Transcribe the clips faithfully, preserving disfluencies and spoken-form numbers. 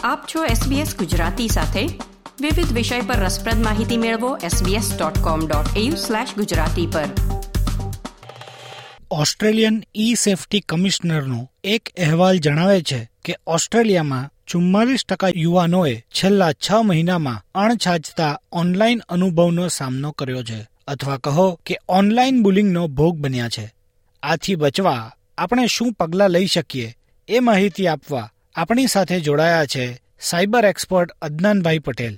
આપ છો એસબીએસ ગુજરાતી સાથે. વિવિધ વિષય પર રસપ્રદ માહિતી મેળવો SBS dot com dot AU slash Gujarati પર. ઓસ્ટ્રેલિયન ઈ સેફ્ટી કમિશનરનો એક અહેવાલ જણાવે છે કે ઓસ્ટ્રેલિયામાં ચુમ્માલીસ ટકા યુવાનોએ છેલ્લા છ મહિનામાં અણછાજતા ઓનલાઈન અનુભવનો સામનો કર્યો છે અથવા કહો કે ઓનલાઈન બુલિંગનો ભોગ બન્યા છે. આથી બચવા આપણે શું પગલાં લઈ શકીએ એ માહિતી આપવા આપણી સાથે જોડાયા છે cyber expert Adnanbhai Patel.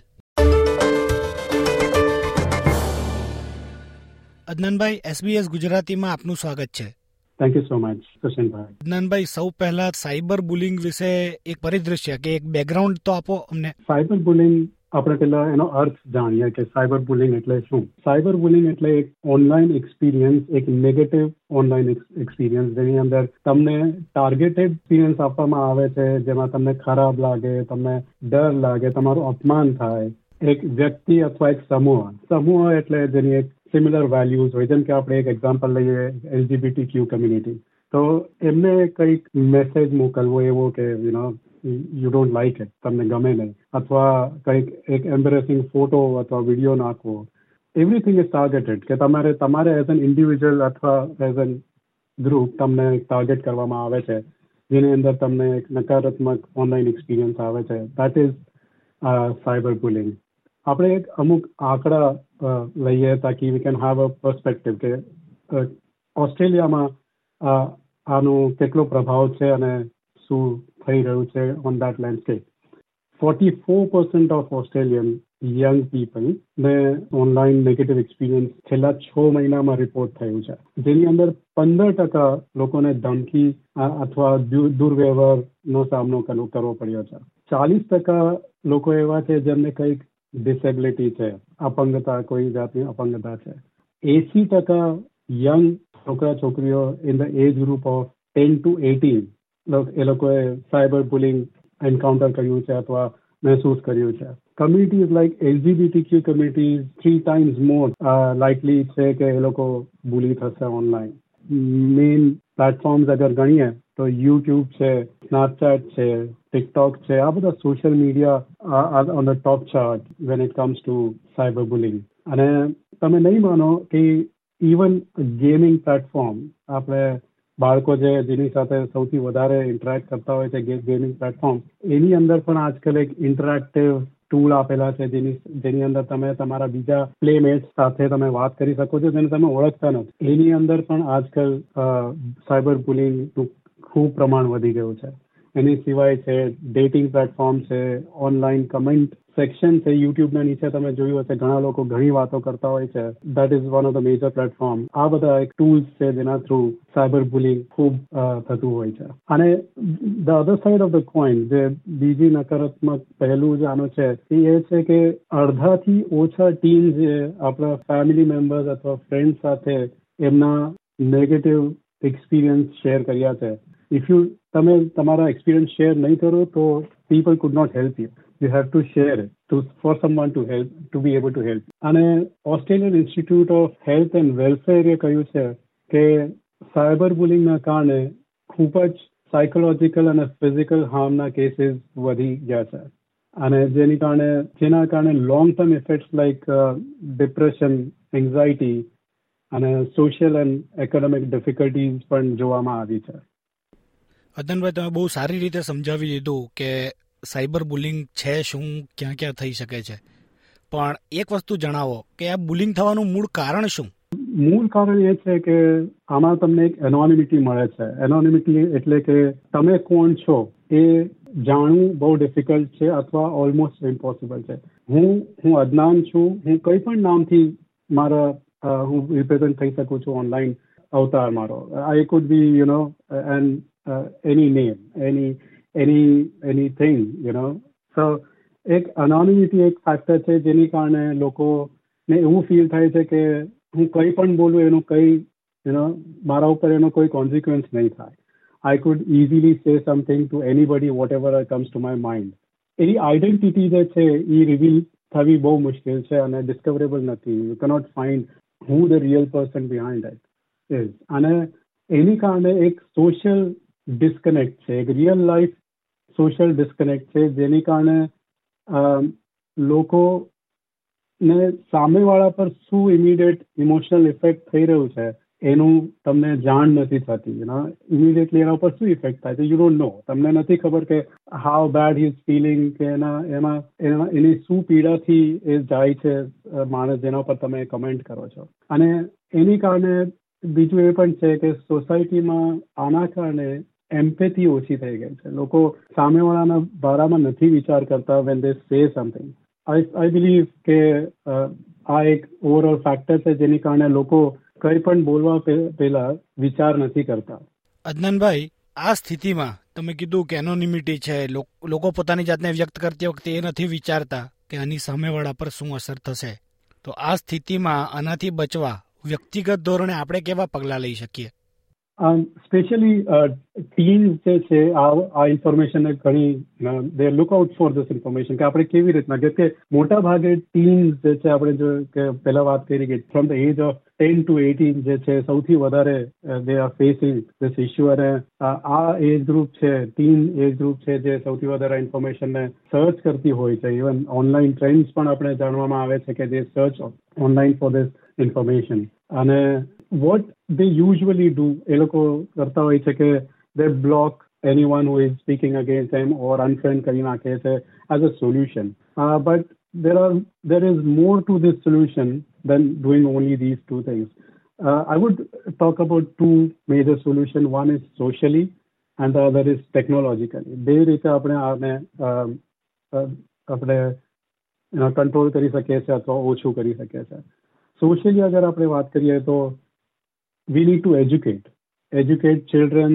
Adnanbhai, SBS ગુજરાતીમાં આપનું સ્વાગત છે. Thank you so much Krishnabhai. Adnanbhai, સૌ પહેલા સાયબર બુલિંગ વિશે એક પરિદૃશ્ય કે એક બેકગ્રાઉન્ડ તો આપો અમને. સાયબર બુલિંગ આપણે પેલા એનો અર્થ જાણીએ કે સાયબર બુલિંગ એટલે શું. સાયબર બુલિંગ એટલે એક ઓનલાઈન એક્સપિરિયન્સ, એક નેગેટિવ ઓનલાઈન એક્સપિરિયન્સ જેની અંદર તમને ટાર્ગેટેડ એક્સપિરિયન્સ આપવામાં આવે છે, જેમાં તમને ખરાબ લાગે, તમને ડર લાગે, તમારું અપમાન થાય. એક વ્યક્તિ અથવા એક સમૂહ સમૂહ એટલે જેની એક સિમિલર વેલ્યુઝ હોય, જેમ કે આપણે એક એક્ઝામ્પલ લઈએ એલજીબીટી ક્યુ કમ્યુનિટી, તો એમને કંઈક મેસેજ મોકલવો એવો કે you know you don't like it, તમને ગમે નહીં, અથવા કંઈક એક એમ્બેરેસિંગ ફોટો અથવા વિડીયો નાખવો. એવરીથિંગ ઇઝ ટાર્ગેટેડ કે તમારે તમારે એઝ એન ઇન્ડિવિજ્યુઅલ અથવા એઝ એન ગ્રુપ તમને ટાર્ગેટ કરવામાં આવે છે, જેની અંદર તમને એક નકારાત્મક ઓનલાઈન એક્સપિરિયન્સ આવે છે. That is cyber bullying. આપણે એક અમુક આંકડા લઈએ તાકી we can have a perspective કે ઓસ્ટ્રેલિયામાં આનો કેટલો પ્રભાવ છે અને શું થઈ રહ્યું છે on that landscape. Forty four percent of Australian young people ને ઓનલાઈન નેગેટિવ એક્સપિરિયન્સ છેલ્લા છ મહિનામાં રિપોર્ટ થયું છે, જેની અંદર પંદર ટકા લોકોને ધમકી અથવા દુર્વ્યવહારનો સામનો કરવો પડ્યો છે. ચાલીસ ટકા લોકો એવા છે જેમને કંઈક ડિસેબિલિટી છે, અપંગતા, કોઈ જાતની અપંગતા છે. એસી ટકા યંગ છોકરા છોકરીઓ in the age group of ten to eighteen એ લોકોએ સાયબર બુલિંગ એન્કાઉન્ટર કર્યું છે અથવા મહેસૂસ કર્યું છે. Communities like LGBTQ communities three times more likely છે કે એ લોકો બુલી થશે ઓનલાઈન. મેઇન પ્લેટફોર્મ્સ અગર ગણીએ તો યુટ્યુબ છે, સ્નેપચેટ છે, ટિકટોક છે, આ બધા social media on the top chart when it comes to cyber bullying. અને તમે નહીં માનો કે ઇવન ગેમિંગ પ્લેટફોર્મ, આપણે બાળકો જે જેની સાથે સૌથી વધારે ઇન્ટરેક્ટ કરતા હોય છે ગેમિંગ પ્લેટફોર્મ, એની અંદર પણ આજકાલ એક ઇન્ટરેક્ટિવ ટૂલ આપેલા છે જેની જેની અંદર તમે તમારા બીજા પ્લેમેટ્સ સાથે તમે વાત કરી શકો છો જેને તમે ઓળખતા નથી. એની અંદર પણ આજકાલ સાયબર બુલિંગનું ખૂબ પ્રમાણ વધી ગયું છે. એની સિવાય છે ડેટિંગ પ્લેટફોર્મ છે, ઓનલાઈન કમેન્ટ સેક્શન છે. યુટ્યુબના નીચે તમે જોયું હશે ઘણા લોકો ઘણી વાતો કરતા હોય છે. That is one of the major platform. આ બધા એક ટૂલ્સ છે જેના થ્રુ સાયબર બુલિંગ ખૂબ થતું હોય છે. અને the other side of the coin, જે બીજી નકારાત્મક પહેલું જ આનો છે એ છે કે અડધાથી ઓછા ટીમ જે આપણા ફેમિલી મેમ્બર્સ અથવા ફ્રેન્ડ સાથે એમના નેગેટિવ એક્સપિરિયન્સ શેર કર્યા છે. ઇફ યુ તમે તમારા એક્સપિરિયન્સ શેર નહીં કરો તો people could not help you. You have to share it to for someone to help, to be able to help. અને Australian institute of health and welfare કહ્યું છે કે સાયબર બુલિંગના કારણે ખૂબ જ સાયકોલોજીકલ અને ફિઝિકલ હાર્મના કેસીસ વધી ગયા છે, અને જેની કારણે જેના કારણે long term effects like depression, anxiety અને સોશિયલ એન્ડ એકેડેમિક ડિફિકલ્ટીઝ પણ જોવામાં આવી છે. અદનભાઈ, તમે બહુ સારી રીતે સમજાવી દીધું કે સાયબર બુલિંગ છે શું, ક્યાં ક્યાં થઈ શકે છે, પણ એક વસ્તુ જણાવો કે આ બુલિંગ થવાનું મૂળ કારણ શું? મૂળ કારણ એ છે કે આમાં તમને એક એનોનિમિટી મળે છે. એનોનિમિટી એટલે કે તમે કોણ છો એ જાણવું બહુ ડિફિકલ્ટ છે અથવા ઓલમોસ્ટ ઇમ્પોસિબલ છે. હું હું અદનાન છું, હું કંઈ પણ નામથી મારા હું રિપ્રેઝન્ટ થઈ શકું છું ઓનલાઈન અવતાર મારો. I could be you know and any name, any any anything you know. So એક એનોનિમિટી એક ફેક્ટર છે જેની કારણે લોકોને એવું ફીલ થાય છે કે હું કંઈ પણ બોલું એનું કંઈ યુ નો મારા ઉપર એનો કોઈ કોન્સિક્વન્સ નહીં થાય. I could easily say something to anybody whatever comes to my mind. એની આઈડેન્ટિટી જે છે એ રિવીલ થવી બહુ મુશ્કેલ છે અને ડિસ્કવરેબલ નથી. You cannot find who the real person behind it is. અને એની કારણે એક સોશિયલ ડિસ્કનેક્ટ છે, એક રિયલ લાઈફ સોશિયલ ડિસ્કનેક્ટ છે, જેની કારણે લોકોને સામેવાળા પર શું ઇમિડિયેટ ઇમોશનલ ઇફેક્ટ થઈ રહ્યું છે એનું તમને જાણ નથી થતી. ઇમિડિયેટલી એના ઉપર શું ઇફેક્ટ થાય છે યુ ડોન્ટ નો. તમને નથી ખબર કે how bad he is feeling, કે એના એમાં એના એની શું પીડાથી એ જાય છે માણસ જેના ઉપર તમે કમેન્ટ કરો છો. અને એની કારણે બીજું એ પણ છે કે સોસાયટીમાં આના કારણે એમ્પેથી ઓછી થઈ ગઈ છે. લોકો સામેવાળાના બારામાં નથી વિચાર કરતા when they say something. I I believe કે આ એક ઓવરઓલ ફેક્ટર છે જેની કારણે લોકો કંઈ પણ બોલવા પહેલા વિચાર નથી કરતા. અદનાનભાઈ, આ સ્થિતિમાં તમે કીધું કે એનોનિમિટી છે, લોકો પોતાની જાતને વ્યક્ત કરતી વખતે એ નથી વિચારતા કે આની સામેવાળા પર શું અસર થશે. તો આ સ્થિતિમાં આનાથી બચવા વ્યક્તિગત ધોરણે આપણે કેવા પગલાં લઈ શકીએ? સ્પેશિયલી ટીન્સ જે છે આ ઇન્ફોર્મેશન ઘણી they look out for this information કે આપણે કેવી રીતના, કે મોટા ભાગે ટીન્સ જે છે આપણે જો કે પહેલા વાત કરી કે from the age of ten to eighteen જે છે સૌથી વધારે they are facing this issue. અને આ એજ ગ્રુપ છે, ટીન એજ ગ્રુપ છે જે સૌથી વધારે ઇન્ફોર્મેશનને સર્ચ કરતી હોય છે. ઇવન ઓનલાઈન ટ્રેન્ડ્સ પણ આપણે જાણવામાં આવે છે કે જે search online for this information. અને what they usually do, એ લોકો કરતા હોય છે કે they block anyone who is speaking against them or unfriend કરી નાખે છે as a solution. Uh, but there are there is more to this solution than doing only these two things. Uh, I would talk about two major solutions. One is socially and the other is technologically. બે રીતે આપણે આને આપણે control કરી શકીએ છીએ અથવા ઓછું કરી શકીએ છીએ. સોશિયલી અગર આપણે વાત કરીએ તો we need to educate, educate children,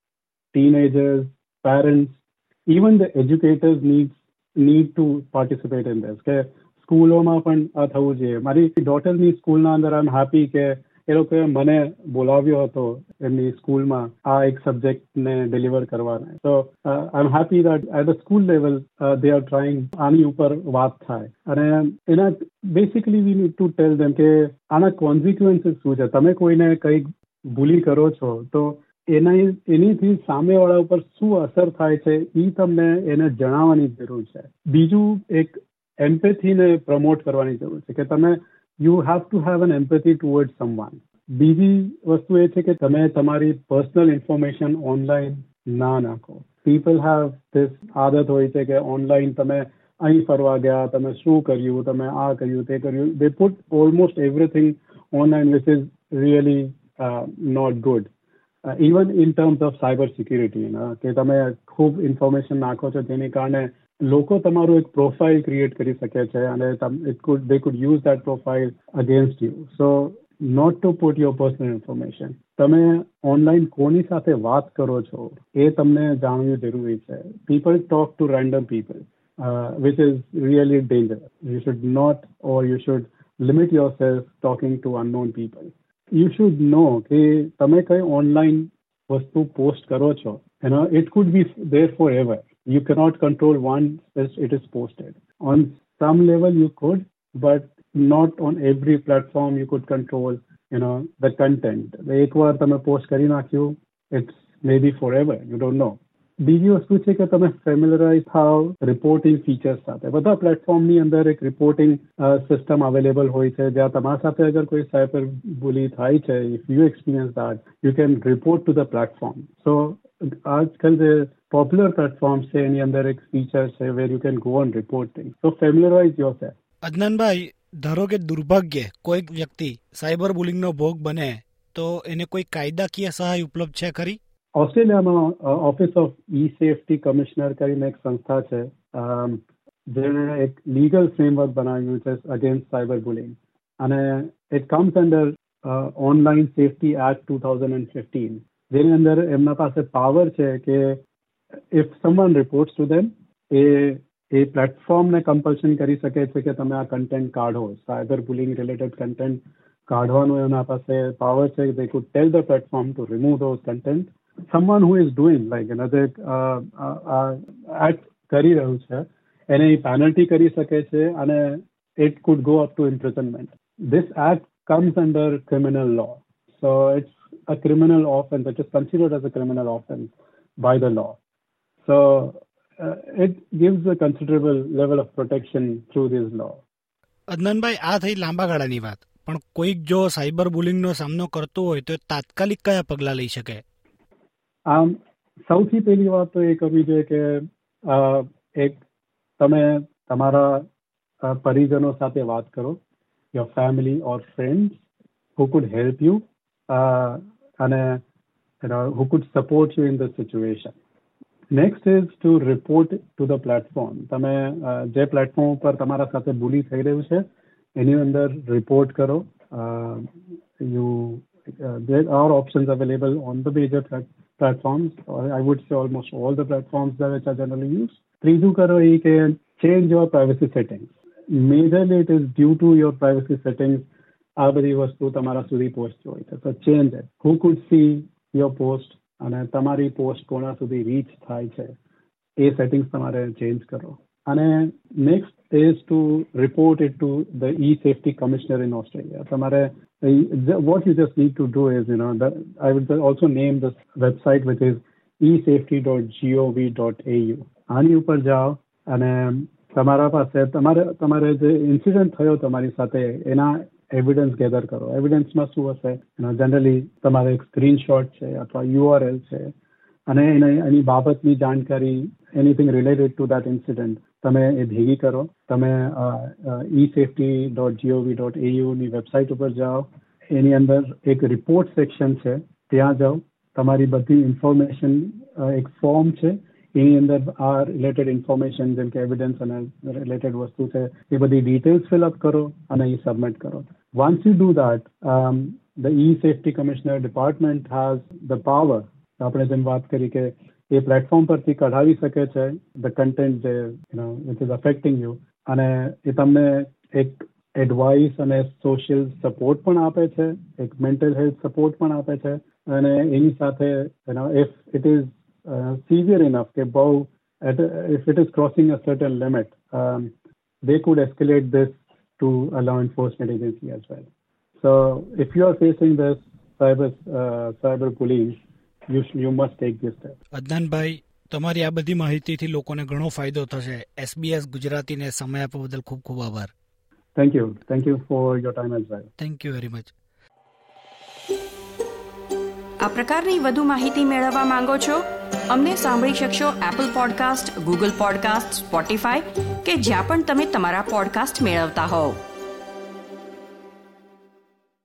teenagers, parents, even the educators need need to participate in this. કે સ્કૂલોમાં પણ આ થવું જોઈએ. મારી ડોટરની સ્કૂલના અંદર આઈ એમ happy કે એ લોકોએ મને બોલાવ્યો હતો એમની સ્કૂલમાં આ એક સબ્જેક્ટને ડિલિવર કરવાના. So I am happy that at the school level they are trying આની ઉપર વાત થાય. અને એના basically we need to tell them કે આના કોન્સિક્વન્સીસ શું છે. તમે કોઈને કંઈક ભૂલી કરો છો તો એના એનીથી સામેવાળા ઉપર શું અસર થાય છે એ તમને એને જણાવવાની જરૂર છે. બીજું એક એમ્પેથીને પ્રમોટ કરવાની જરૂર છે કે તમે you have to have an empathy towards someone. બીજી વસ્તુ એ છે કે તમે તમારી પર્સનલ ઇન્ફોર્મેશન ઓનલાઈન ના નાખો. પીપલ હેવ ધીસ આદત હોય છે કે ઓનલાઈન તમે અહીં ફરવા ગયા, તમે શું કર્યું, તમે આ કર્યું, તે કર્યું. They put almost everything online which is really not good. Even in terms of cyber security કે તમે ખૂબ ઇન્ફોર્મેશન નાખો છો જેની કારણે લોકો તમારું એક પ્રોફાઇલ ક્રિએટ કરી શકે છે અને it could they could use that profile against you. So not to put your personal information. તમે ઓનલાઈન કોની સાથે વાત કરો છો એ તમને જાણવું જરૂરી છે. People talk to random people which is really dangerous. You should not or you should limit yourself talking to unknown people. You should know કે તમે કઈ ઓનલાઈન વસ્તુ પોસ્ટ કરો છો એનો it could be there forever. You cannot control once it is posted. On some level you could, but not on every platform you could control, you know, the content. એક વાર તમે post કરી નાખ્યું, it's maybe forever, you don't know. બીજી વસ્તુ છે કે તમે ફેમિલરાઇઝ થાવ રિપોર્ટિંગ ફીચર્સ સાથે. બધા પ્લેટફોર્મની અંદર એક રિપોર્ટિંગ સિસ્ટમ અવેલેબલ હોય છે જ્યાં તમારા સાથે અગર કોઈ સાયબર બુલી થાય છે, if you experience that you can report to the platform. So આજકાલ જે પોપ્યુલર પ્લેટફોર્મ્સ છે એની અંદર એક ફીચર છે where you can go on reporting. So familiarize yourself. અદનાનભાઈ, ધારો કે દુર્ભાગ્યે કોઈક વ્યક્તિ સાયબર બુલિંગનો ભોગ બને તો એને કોઈ કાયદાકીય સહાય ઉપલબ્ધ છે ખરી? ઓસ્ટ્રેલિયામાં office of e safety commissioner કરીને એક સંસ્થા છે જેણે એક લીગલ ફ્રેમવર્ક બનાવ્યું છે અગેન્સ્ટ સાયબર બુલિંગ. અને it comes under online safety act two thousand fifteen, જેની અંદર એમના પાસે પાવર છે કે if someone reports to them એ એ પ્લેટફોર્મને કમ્પલ્શન કરી શકે છે કે તમે આ કન્ટેન્ટ કાઢો. સાયબર બુલિંગ રિલેટેડ કન્ટેન્ટ કાઢવાનું એમના પાસે પાવર છે. They could tell the platform to remove those content. someone who is doing like you know the uh, uh, act કરી રહ્યું છે એને પેનલ્ટી કરી શકે છે અને it could go up to imprisonment. This act comes under criminal law, so it's a criminal offense. It is considered as a criminal offense by the law. So uh, it gives a considerable level of protection through this law. અદનાનભાઈ, આ થઈ લાંબા ગાળાની વાત, પણ કોઈક જો cyber બુલિંગનો સામનો કરતો હોય તો તાત્કાલિક કયા પગલાં લઈ શકે? આમ સૌથી પહેલી વાત તો એ કરવી જોઈએ કે એક તમે તમારા પરિજનો સાથે વાત કરો, your family or friends who could help you uh, and uh, you know, who could support you in the situation. Next is to report to the platform. તમે જે પ્લેટફોર્મ ઉપર તમારા સાથે બુલી થઈ રહ્યું છે એની અંદર રિપોર્ટ કરો. You uh, there are options available on the major platforms. I would say almost all the platforms that which are generally used. ત્રીજું કરો એ કે change your privacy settings. Majorly it is due to your privacy settings આ બધી વસ્તુ તમારા સુધી પહોંચતી હોય છે. So change it. Who could see your post અને તમારી પોસ્ટ કોના સુધી રીચ થાય છે એ સેટિંગ્સ તમારે ચેન્જ કરો. અને next is to report it to the e safety commissioner in Australia. તમારે what you just need to do is you know I would also name the website which is e safety dot G O V dot A U. આની ઉપર જાઓ અને તમારા પાસે તમારે તમારે જે ઇન્સિડન્ટ થયો તમારી સાથે એના એવિડન્સ ગેધર કરો. એવિડન્સમાં શું હશે? જનરલી તમારે એક સ્ક્રીનશોટ છે અથવા યુઆરએલ છે અને એને એની બાબતની જાણકારી anything related to that incident તમે એ ભેગી કરો. તમે e safety dot G O V dot એયુની વેબસાઇટ ઉપર જાઓ, એની અંદર એક રિપોર્ટ સેક્શન છે, ત્યાં જાઓ. તમારી બધી ઇન્ફોર્મેશન એક ફોર્મ છે એની અંદર આ રિલેટેડ ઇન્ફોર્મેશન જેમ કે એવિડન્સ અને રિલેટેડ વસ્તુ છે એ બધી ડિટેલ્સ ફિલઅપ કરો અને એ સબમિટ કરો. Once you do that, um, the e-safety commissioner department has the power. આપણે જેમ વાત કરી કે એ પ્લેટફોર્મ પરથી કઢાવી શકે છે the content જે you know which is affecting you, અને એ તમને એક એડવાઇસ અને સોશિયલ સપોર્ટ પણ આપે છે, એક મેન્ટલ હેલ્થ સપોર્ટ પણ આપે છે. અને એની સાથે you know if it is uh, severe enough કે બહુ if it is crossing a certain limit, um, they could escalate this to a law enforcement agency as well. So if you are facing this cyber uh, cyber bullying, you you must take this step. અદનાનભાઈ, તમારી આ બધી માહિતીથી લોકોને ઘણો ફાયદો થશે. SBS ગુજરાતીને સમય આપવા બદલ ખૂબ ખૂબ આભાર. Thank you. Thank you for your time as well. Thank you very much. આ પ્રકારની વધુ માહિતી મેળવવા માંગો છો? અમને સાંભળી શકશો Apple podcast, Google podcast, Spotify કે જ્યાં પણ તમે તમારા પોડકાસ્ટ મેળવતા હોવ.